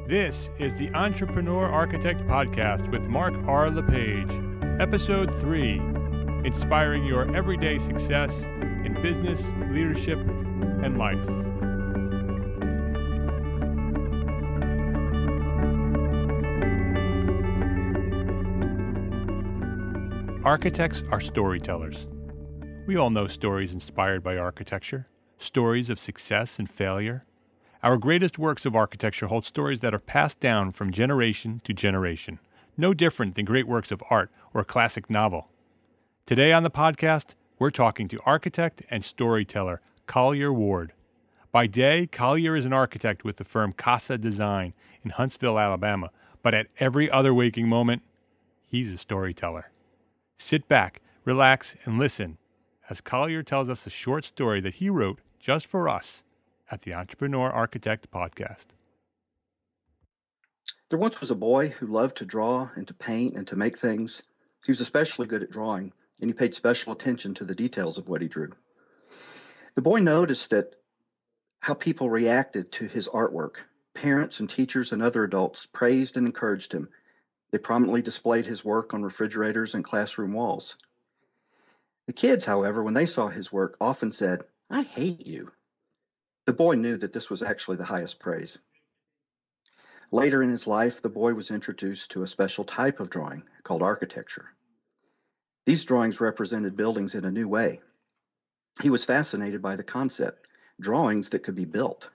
This is the Entrepreneur Architect Podcast with Mark R. LePage, Episode 3, Inspiring Your Everyday Success in Business, Leadership, and Life. Architects are storytellers. We all know stories inspired by architecture, stories of success and failure. Our greatest works of architecture hold stories that are passed down from generation to generation, no different than great works of art or a classic novel. Today on the podcast, we're talking to architect and storyteller Collier Ward. By day, Collier is an architect with the firm Casa Design in Huntsville, Alabama, but at every other waking moment, he's a storyteller. Sit back, relax, and listen as Collier tells us a short story that he wrote just for us at the Entrepreneur Architect Podcast. There once was a boy who loved to draw and to paint and to make things. He was especially good at drawing, and he paid special attention to the details of what he drew. The boy noticed that how people reacted to his artwork. Parents and teachers and other adults praised and encouraged him. They prominently displayed his work on refrigerators and classroom walls. The kids, however, when they saw his work, often said, "I hate you." The boy knew that this was actually the highest praise. Later in his life, the boy was introduced to a special type of drawing called architecture. These drawings represented buildings in a new way. He was fascinated by the concept, drawings that could be built.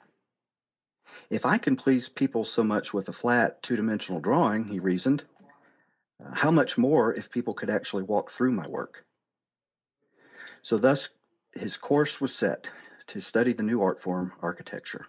If I can please people so much with a flat, two-dimensional drawing, he reasoned, how much more if people could actually walk through my work? So thus, his course was set to study the new art form, architecture.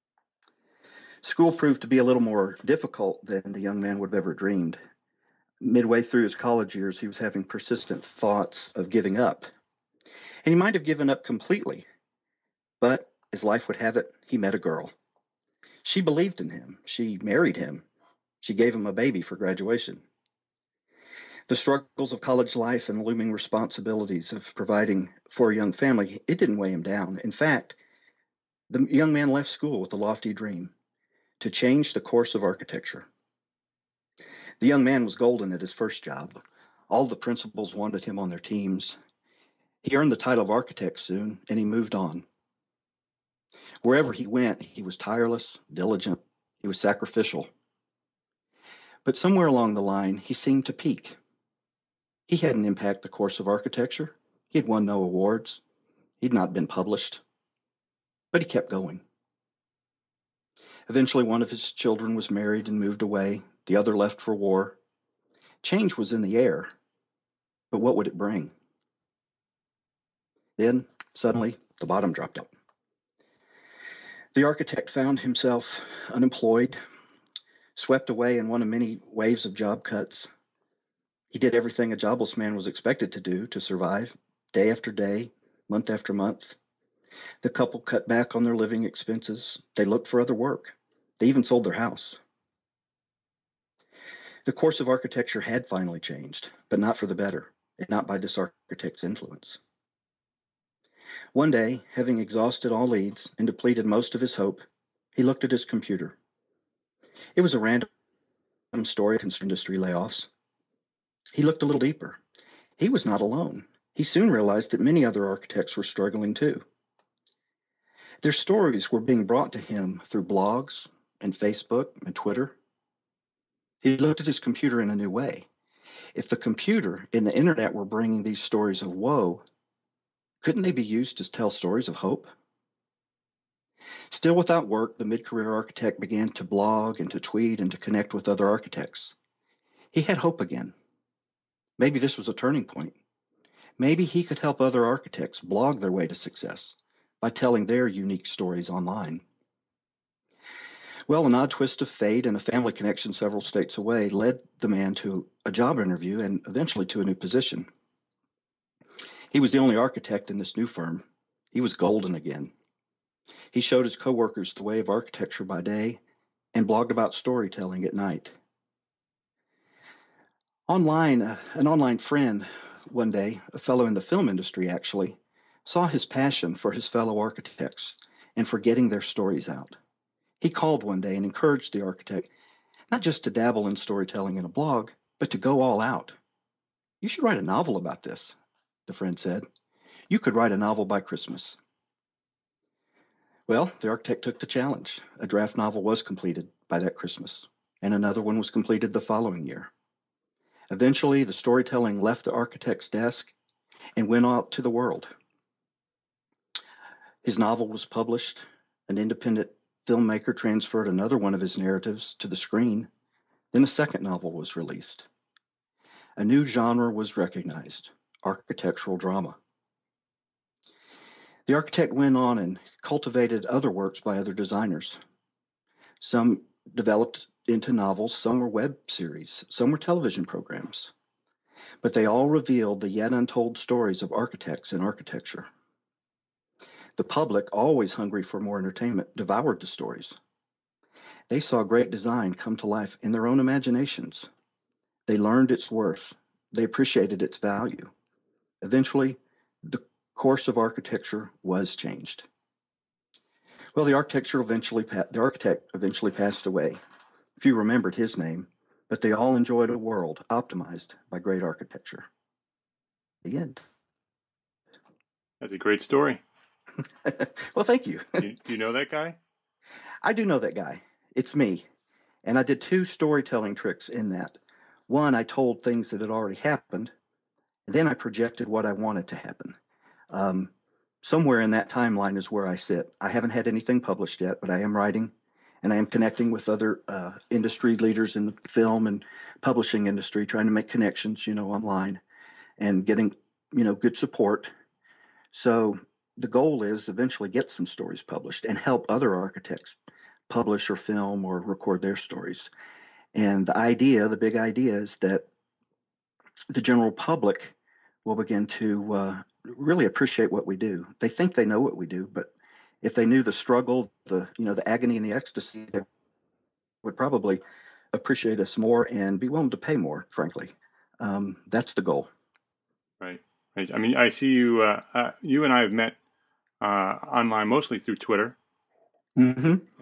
School proved to be a little more difficult than the young man would have ever dreamed. Midway through his college years, he was having persistent thoughts of giving up. And he might have given up completely, but as life would have it, he met a girl. She believed in him. She married him. She gave him a baby for graduation. The struggles of college life and looming responsibilities of providing for a young family, it didn't weigh him down. In fact, the young man left school with a lofty dream to change the course of architecture. The young man was golden at his first job. All the principals wanted him on their teams. He earned the title of architect soon, and he moved on. Wherever he went, he was tireless, diligent, he was sacrificial. But somewhere along the line, he seemed to peak. He hadn't impacted the course of architecture. He had won no awards. He'd not been published. But he kept going. Eventually, one of his children was married and moved away. The other left for war. Change was in the air. But what would it bring? Then, suddenly, the bottom dropped out. The architect found himself unemployed, swept away in one of many waves of job cuts. He did everything a jobless man was expected to do to survive, day after day, month after month. The couple cut back on their living expenses. They looked for other work. They even sold their house. The course of architecture had finally changed, but not for the better, and not by this architect's influence. One day, having exhausted all leads and depleted most of his hope, he looked at his computer. It was a random story of construction industry layoffs. He looked a little deeper. He was not alone. He soon realized that many other architects were struggling too. Their stories were being brought to him through blogs and Facebook and Twitter. He looked at his computer in a new way. If the computer and the internet were bringing these stories of woe, couldn't they be used to tell stories of hope? Still without work, the mid-career architect began to blog and to tweet and to connect with other architects. He had hope again. Maybe this was a turning point. Maybe he could help other architects blog their way to success by telling their unique stories online. Well, an odd twist of fate and a family connection several states away led the man to a job interview and eventually to a new position. He was the only architect in this new firm. He was golden again. He showed his coworkers the way of architecture by day and blogged about storytelling at night. An online friend one day, a fellow in the film industry actually, saw his passion for his fellow architects and for getting their stories out. He called one day and encouraged the architect not just to dabble in storytelling in a blog, but to go all out. You should write a novel about this, the friend said. You could write a novel by Christmas. Well, the architect took the challenge. A draft novel was completed by that Christmas, and another one was completed the following year. Eventually, the storytelling left the architect's desk and went out to the world. His novel was published. An independent filmmaker transferred another one of his narratives to the screen. Then a second novel was released. A new genre was recognized, architectural drama. The architect went on and cultivated other works by other designers. Some developed into novels, some were web series, some were television programs. But they all revealed the yet untold stories of architects and architecture. The public, always hungry for more entertainment, devoured the stories. They saw great design come to life in their own imaginations. They learned its worth. They appreciated its value. Eventually, the course of architecture was changed. Well, the architect eventually passed away. Few remembered his name, but they all enjoyed a world optimized by great architecture. The end. That's a great story. Well, thank you. Do you know that guy? I do know that guy. It's me. And I did two storytelling tricks in that. One, I told things that had already happened. And then I projected what I wanted to happen. Somewhere in that timeline is where I sit. I haven't had anything published yet, but I am writing, and I am connecting with other industry leaders in the film and publishing industry, trying to make connections, online, and getting, good support. So the goal is eventually get some stories published and help other architects publish or film or record their stories. And the big idea is that the general public will begin to really appreciate what we do. They think they know what we do, but if they knew the struggle, the agony and the ecstasy, they would probably appreciate us more and be willing to pay more, frankly. That's the goal. Right. I mean, I see you, you and I have met online, mostly through Twitter. Mm-hmm.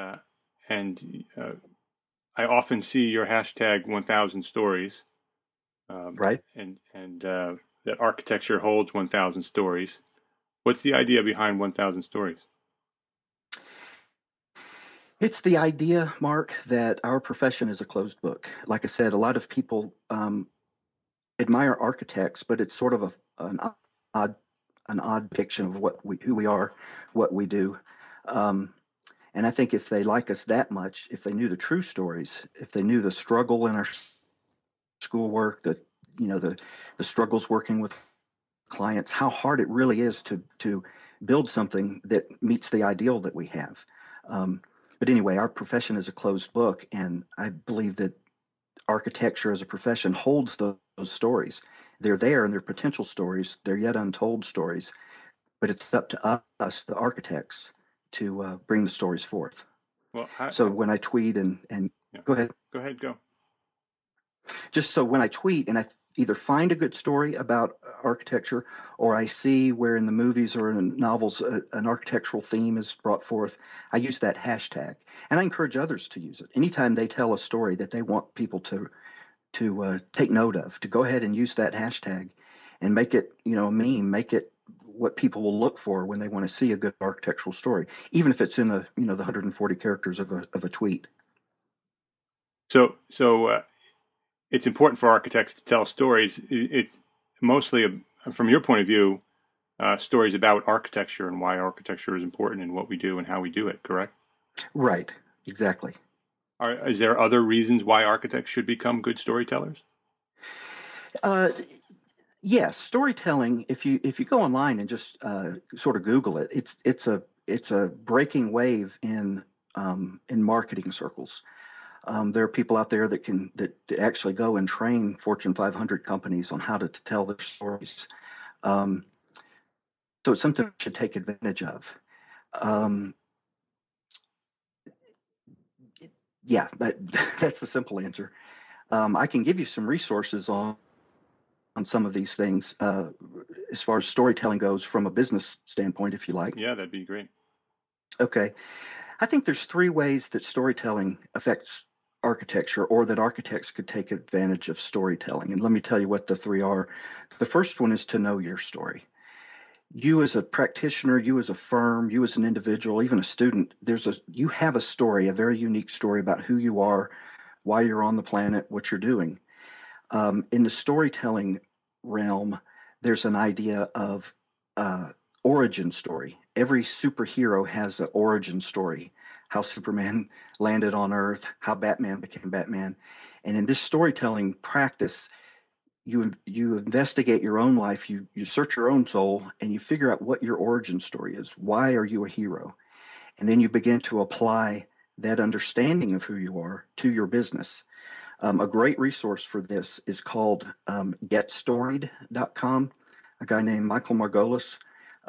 And I often see your hashtag 1000 stories. Right. And that architecture holds 1000 stories. What's the idea behind 1000 stories? It's the idea, Mark, that our profession is a closed book. Like I said, a lot of people admire architects, but it's sort of an odd depiction of who we are, what we do. And I think if they like us that much, if they knew the true stories, if they knew the struggle in our schoolwork, the struggles working with clients, how hard it really is to build something that meets the ideal that we have. But anyway, our profession is a closed book, and I believe that architecture as a profession holds those stories. They're there, and they're potential stories. They're yet untold stories. But it's up to us, the architects, to bring the stories forth. Well, so when I tweet and yeah. Go ahead. Go. Just so when I tweet and I either find a good story about architecture, or I see where in the movies or in novels an architectural theme is brought forth, I use that hashtag. And I encourage others to use it. Anytime they tell a story that they want people to take note of, to go ahead and use that hashtag and make it, a meme, make it what people will look for when they want to see a good architectural story, even if it's in the 140 characters of a tweet. So it's important for architects to tell stories. It's mostly, from your point of view, stories about architecture and why architecture is important in what we do and how we do it, correct? Right, exactly. Is there other reasons why architects should become good storytellers? Yes, storytelling. If you go online and just sort of Google it, it's a breaking wave in marketing circles. There are people out there that actually go and train Fortune 500 companies on how to tell their stories. So it's something we should take advantage of. Yeah, that's the simple answer. I can give you some resources on some of these things as far as storytelling goes from a business standpoint, if you like. Yeah, that'd be great. Okay. I think there's three ways that storytelling affects architecture, or that architects could take advantage of storytelling. And let me tell you what the three are. The first one is to know your story. You as a practitioner, you as a firm, you as an individual, even a student, you have a story, a very unique story about who you are, why you're on the planet, what you're doing. In the storytelling realm, there's an idea of origin story. Every superhero has an origin story. How Superman landed on Earth, how Batman became Batman. And in this storytelling practice, you investigate your own life, you search your own soul, and you figure out what your origin story is. Why are you a hero? And then you begin to apply that understanding of who you are to your business. A great resource for this is called GetStoried.com. A guy named Michael Margolis.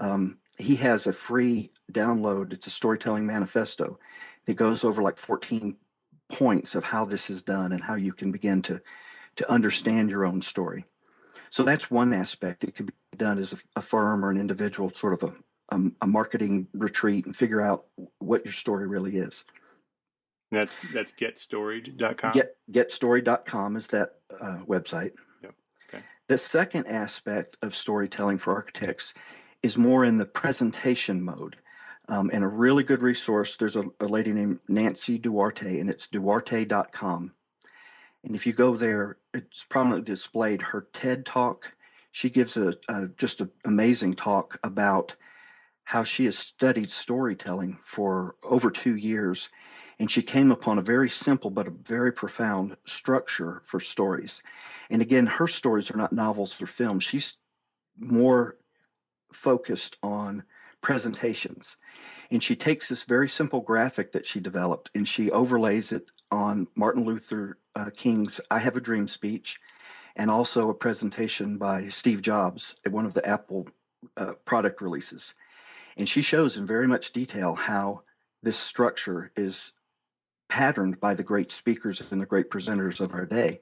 He has a free download. It's a storytelling manifesto that goes over like 14 points of how this is done and how you can begin to understand your own story. So that's one aspect. It could be done as a firm or an individual, sort of a marketing retreat, and figure out what your story really is. That's GetStoried.com? GetStoried.com is that website. Yep. Okay. The second aspect of storytelling for architects is more in the presentation mode. And a really good resource, there's a lady named Nancy Duarte, and it's Duarte.com. And if you go there, it's prominently displayed her TED Talk. She gives just an amazing talk about how she has studied storytelling for over 2 years. And she came upon a very simple but a very profound structure for stories. And again, her stories are not novels or films. She's more focused on presentations. And she takes this very simple graphic that she developed and she overlays it on Martin Luther King's I Have a Dream speech, and also a presentation by Steve Jobs at one of the Apple product releases. And she shows in very much detail how this structure is patterned by the great speakers and the great presenters of our day.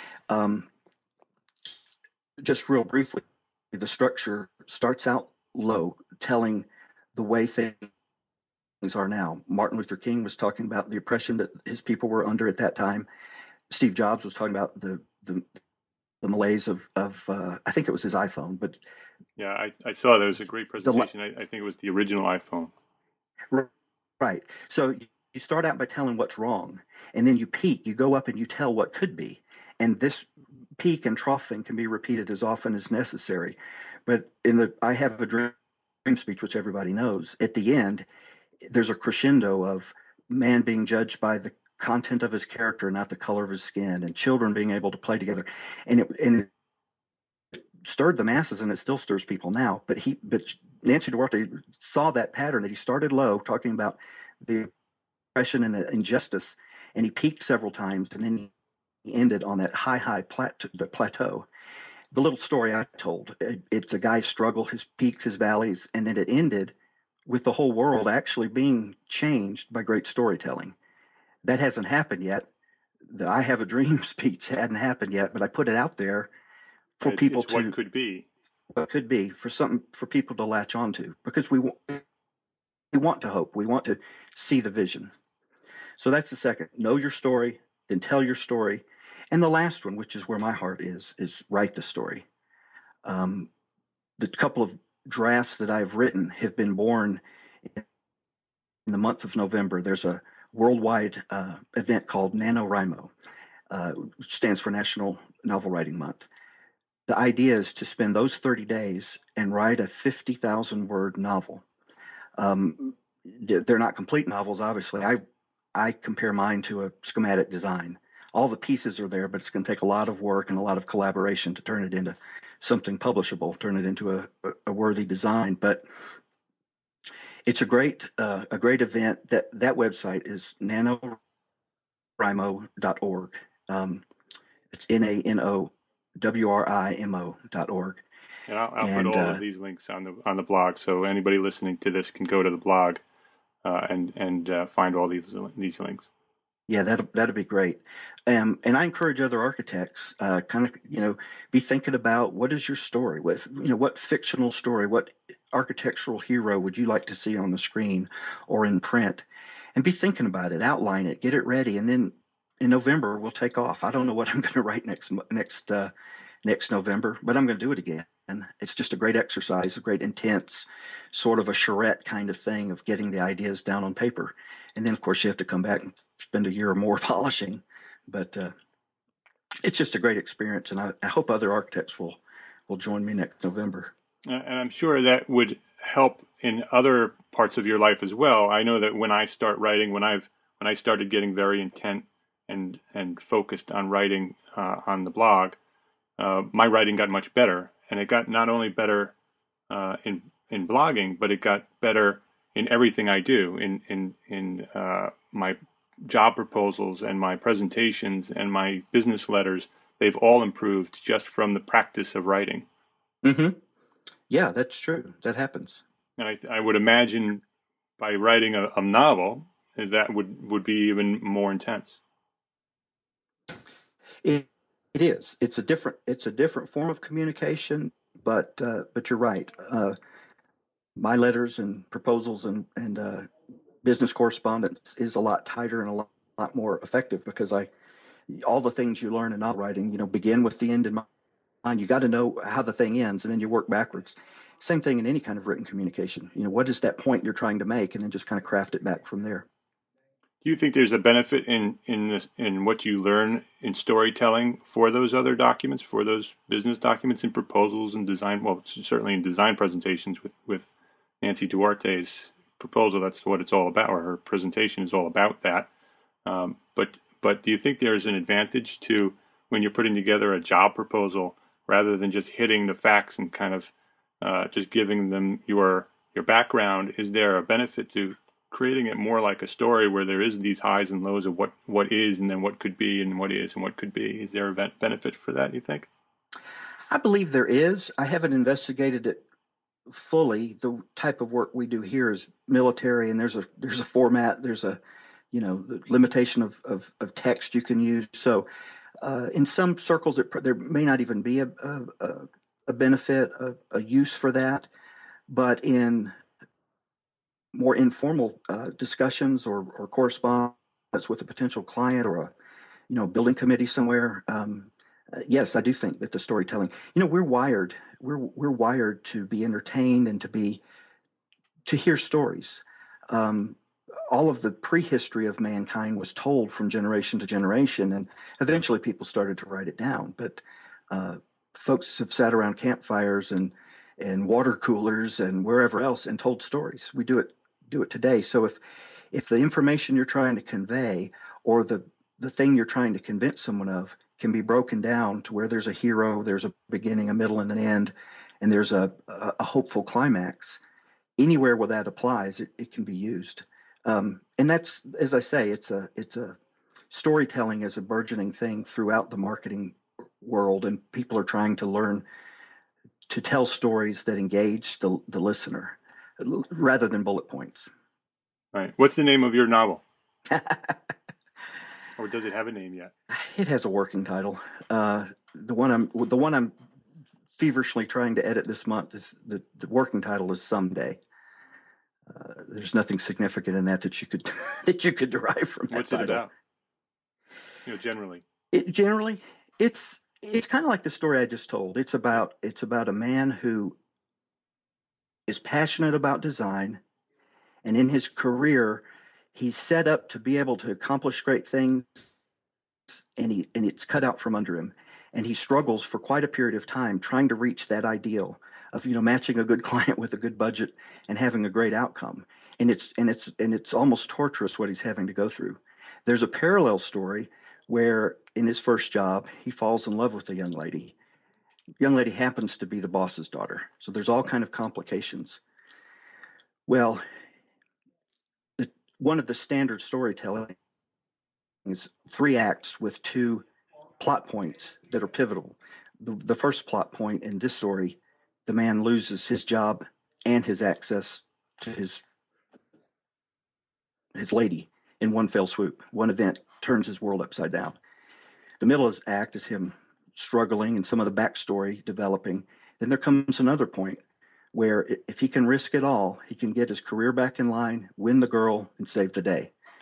Just real briefly, the structure starts out low, telling the way things are now. Martin Luther King was talking about the oppression that his people were under at that time. Steve Jobs was talking about the malaise of I think it was his iPhone, but yeah, I saw there was a great presentation. I think it was the original iPhone. Right. So you start out by telling what's wrong, and then you peak. You go up and you tell what could be, and this peak and trough thing can be repeated as often as necessary. But in the I Have a Dream speech, which everybody knows, at the end, there's a crescendo of man being judged by the content of his character, not the color of his skin, and children being able to play together. And it stirred the masses, and it still stirs people now. But Nancy Duarte saw that pattern, that he started low, talking about the oppression and the injustice, and he peaked several times, and then he ended on that high plateau. The little story I told, it's a guy's struggle, his peaks, his valleys, and then it ended with the whole world actually being changed by great storytelling. That hasn't happened yet. The I Have a Dream speech hadn't happened yet, but I put it out there for people to what could be. What could be, for something for people to latch onto, because we want to hope. We want to see the vision. So that's the second. Know your story, then tell your story. And the last one, which is where my heart is write the story. The couple of drafts that I've written have been born in the month of November. There's a worldwide event called NaNoWriMo, which stands for National Novel Writing Month. The idea is to spend those 30 days and write a 50,000 word novel. They're not complete novels, obviously. I compare mine to a schematic design. All the pieces are there, but it's going to take a lot of work and a lot of collaboration to turn it into something publishable, turn it into a worthy design. But it's a great event. That website is nanowrimo.org. It's NANOWRIMO.org. And I'll put all of these links on the blog, so anybody listening to this can go to the blog and find all these links. Yeah, that'd be great. And I encourage other architects, be thinking about, what is your story? What fictional story, what architectural hero would you like to see on the screen or in print? and be thinking about it, outline it, get it ready, and then in November we'll take off. I don't know what I'm going to write next November, but I'm going to do it again. And it's just a great exercise, a great intense sort of a charrette kind of thing of getting the ideas down on paper. And then, of course, you have to come back and spend a year or more polishing. But it's just a great experience, and I hope other architects will join me next November. And I'm sure that would help in other parts of your life as well. I know that when I start writing, when I started getting very intent and focused on writing on the blog, my writing got much better, and it got not only better in blogging, but it got better in everything I do, in my job proposals and my presentations and my business letters. They've all improved just from the practice of writing. Mm-hmm. Yeah, that's true. That happens. And I would imagine by writing a novel, that would be even more intense. It is. It's a different form of communication, but you're right. My letters and proposals and business correspondence is a lot tighter and a lot more effective because all the things you learn in novel writing, begin with the end in mind. You got to know how the thing ends, and then you work backwards. Same thing in any kind of written communication. What is that point you're trying to make, and then just kind of craft it back from there. Do you think there's a benefit in what you learn in storytelling for those other documents, for those business documents and proposals and design? Well, certainly in design presentations with Nancy Duarte's proposal, that's what it's all about, or her presentation is all about that. But do you think there's an advantage to when you're putting together a job proposal, rather than just hitting the facts and kind of just giving them your background? Is there a benefit to creating it more like a story where there is these highs and lows of what is and then what could be and what is and what could be? Is there a benefit for that, you think? I believe there is. I haven't investigated it fully. The type of work we do here is military, and there's a format, there's a the limitation of text you can use. So in some circles, there may not even be a benefit, a use for that. But in more informal discussions or correspondence with a potential client or a building committee somewhere, yes, I do think that the storytelling. We're wired to be entertained and to hear stories. All of the prehistory of mankind was told from generation to generation, and eventually people started to write it down. But folks have sat around campfires and water coolers and wherever else and told stories. We do it today. So if the information you're trying to convey or the thing you're trying to convince someone of can be broken down to where there's a hero, there's a beginning, a middle, and an end, and there's a hopeful climax, anywhere where that applies, it can be used. And that's, as I say, it's a storytelling is a burgeoning thing throughout the marketing world, and people are trying to learn to tell stories that engage the listener rather than bullet points. Right. What's the name of your novel? Or does it have a name yet? It has a working title. The one I'm feverishly trying to edit this month is the working title is Someday. There's nothing significant in that you could derive from that. What's title. It about? Generally. It's kind of like the story I just told. It's about a man who is passionate about design, and in his career, he's set up to be able to accomplish great things, and it's cut out from under him, and he struggles for quite a period of time trying to reach that ideal of matching a good client with a good budget and having a great outcome. And it's almost torturous what he's having to go through. There's a parallel story where in his first job he falls in love with a young lady. Young lady happens to be the boss's daughter, so there's all kind of complications. Well, one of the standard storytelling is 3 acts with 2 plot points that are pivotal. The first plot point in this story, the man loses his job and his access to his lady in one fell swoop. One event turns his world upside down. The middle act is him struggling and some of the backstory developing. Then there comes another point where if he can risk it all, he can get his career back in line, win the girl, and save the day.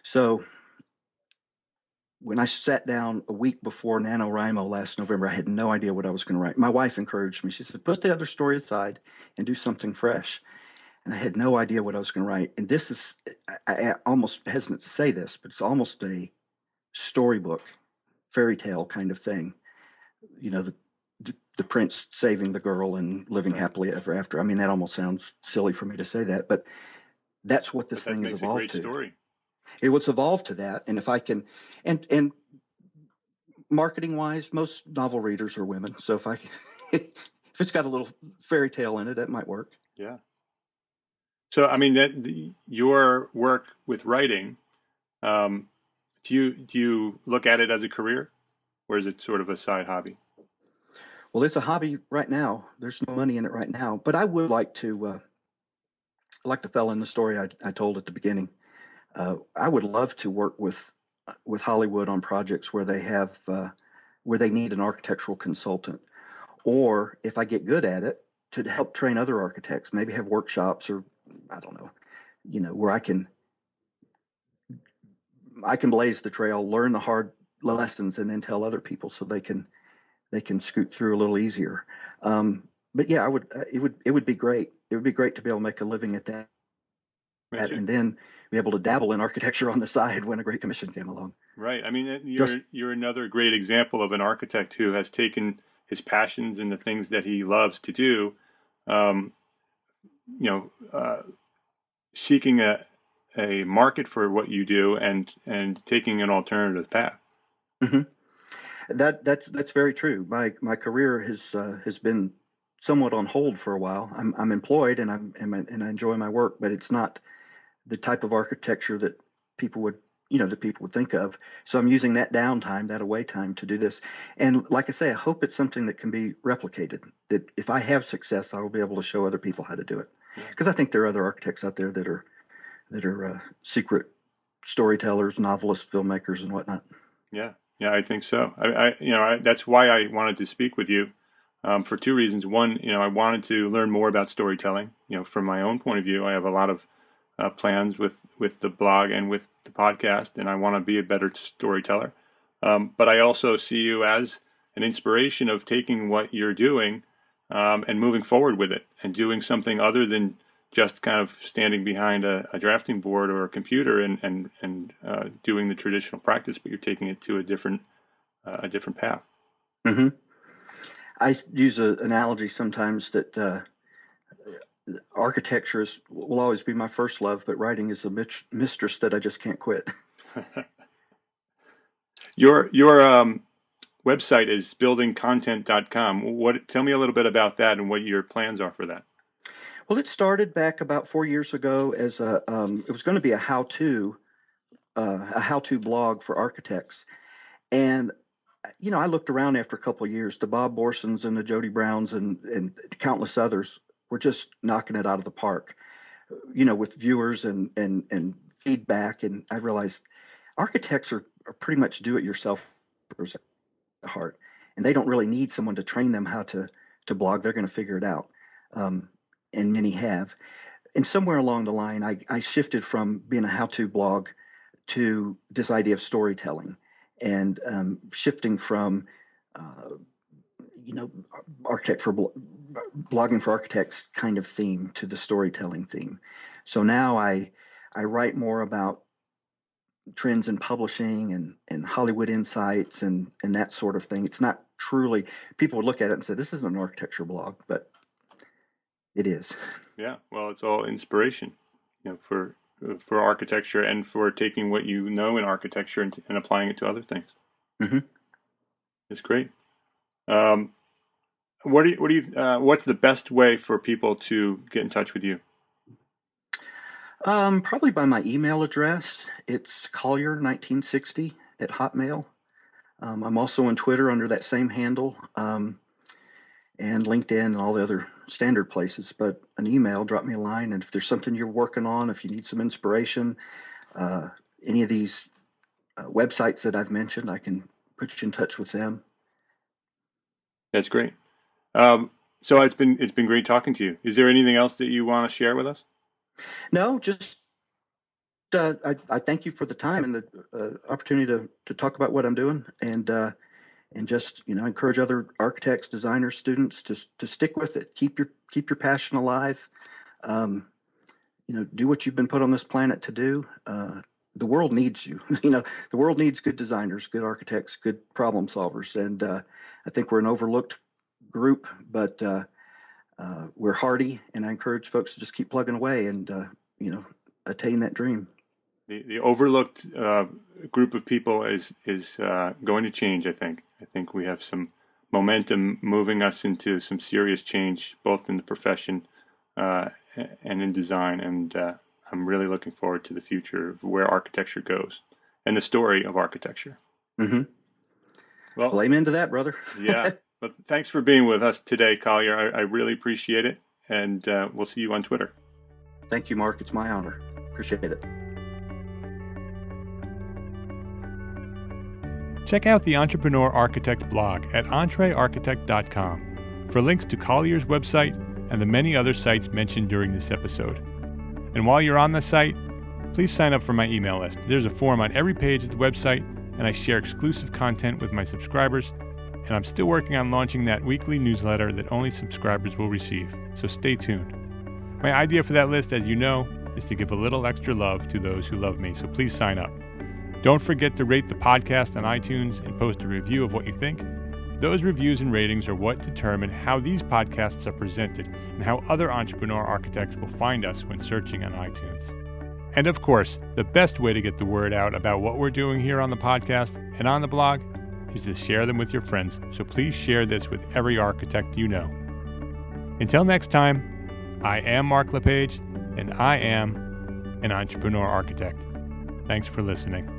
So when I sat down a week before NaNoWriMo last November, I had no idea what I was going to write. My wife encouraged me. She said, put the other story aside and do something fresh. And I had no idea what I was going to write. And this is, I almost hesitant to say this, but it's almost a storybook, fairy tale kind of thing. You know, the prince saving the girl and living happily ever after. I mean, that almost sounds silly for me to say that, but that's what this thing has evolved to. Story. It was evolved to that. And if I can, and marketing wise, most novel readers are women. So if I can, if it's got a little fairy tale in it, that might work. Yeah. So, I mean, your work with writing, do you look at it as a career, or is it sort of a side hobby? Well, it's a hobby right now. There's no money in it right now, but I would like to, like the fellow in the story I told at the beginning. I would love to work with Hollywood on projects where they have where they need an architectural consultant, or if I get good at it, to help train other architects. Maybe have workshops, or I don't know, where I can blaze the trail, learn the hard lessons, and then tell other people so they can scoot through a little easier. But yeah, it would be great. It would be great to be able to make a living at that, and then be able to dabble in architecture on the side when a great commission came along. Right. I mean, you're another great example of an architect who has taken his passions and the things that he loves to do, seeking a market for what you do and taking an alternative path. Mm-hmm. That's very true. My career has been somewhat on hold for a while. I'm employed and I enjoy my work, but it's not the type of architecture that people would think of. So I'm using that downtime, that away time, to do this. And like I say, I hope it's something that can be replicated. That if I have success, I will be able to show other people how to do it. Because I think there are other architects out there that are secret storytellers, novelists, filmmakers, and whatnot. Yeah, I think so. That's why I wanted to speak with you, for two reasons. One, I wanted to learn more about storytelling. From my own point of view, I have a lot of plans with the blog and with the podcast, and I want to be a better storyteller. But I also see you as an inspiration of taking what you're doing and moving forward with it and doing something other than just kind of standing behind a drafting board or a computer and doing the traditional practice, but you're taking it to a different path. Mm-hmm. I use an analogy sometimes that architecture will always be my first love, but writing is a mistress that I just can't quit. Your website is buildingcontent.com. Tell me a little bit about that and what your plans are for that. Well, it started back about 4 years ago as it was going to be a how-to blog for architects. And, I looked around after a couple of years. The Bob Borsons and the Jody Browns and countless others were just knocking it out of the park, with viewers and feedback. And I realized architects are pretty much do-it-yourself at heart, and they don't really need someone to train them how to blog. They're going to figure it out, and many have. And somewhere along the line, I shifted from being a how-to blog to this idea of storytelling, and shifting from blogging for architects kind of theme to the storytelling theme. So now I write more about trends in publishing and Hollywood insights and that sort of thing. It's not truly, people would look at it and say, this isn't an architecture blog, but it is. Yeah, well, it's all inspiration, for architecture and for taking what you know in architecture and applying it to other things. Mm-hmm. It's great. What's the best way for people to get in touch with you? Probably by my email address. It's Collier1960 at Hotmail. I'm also on Twitter under that same handle, and LinkedIn and all the other standard places. But an email, drop me a line. And if there's something you're working on, if you need some inspiration, any of these websites that I've mentioned, I can put you in touch with them. That's great. So it's been great talking to you. Is there anything else that you want to share with us? No, just I thank you for the time and the opportunity to talk about what I'm doing, and just encourage other architects, designers, students to stick with it. Keep your passion alive. Do what you've been put on this planet to do. The world needs you. The world needs good designers, good architects, good problem solvers, and I think we're an overlooked group, but we're hardy, and I encourage folks to just keep plugging away and attain that dream. The overlooked group of people is going to change. I think we have some momentum moving us into some serious change, both in the profession and in design. And I'm really looking forward to the future of where architecture goes and the story of architecture. Mm-hmm. Well, amen to that, brother. Yeah. But thanks for being with us today, Collier. I really appreciate it. And we'll see you on Twitter. Thank you, Mark. It's my honor. Appreciate it. Check out the Entrepreneur Architect blog at entrearchitect.com for links to Collier's website and the many other sites mentioned during this episode. And while you're on the site, please sign up for my email list. There's a form on every page of the website, and I share exclusive content with my subscribers, and I'm still working on launching that weekly newsletter that only subscribers will receive, so stay tuned. My idea for that list, as you know, is to give a little extra love to those who love me, so please sign up. Don't forget to rate the podcast on iTunes and post a review of what you think. Those reviews and ratings are what determine how these podcasts are presented and how other entrepreneur architects will find us when searching on iTunes. And of course, the best way to get the word out about what we're doing here on the podcast and on the blog is to share them with your friends. So please share this with every architect you know. Until next time, I am Mark LePage, and I am an entrepreneur architect. Thanks for listening.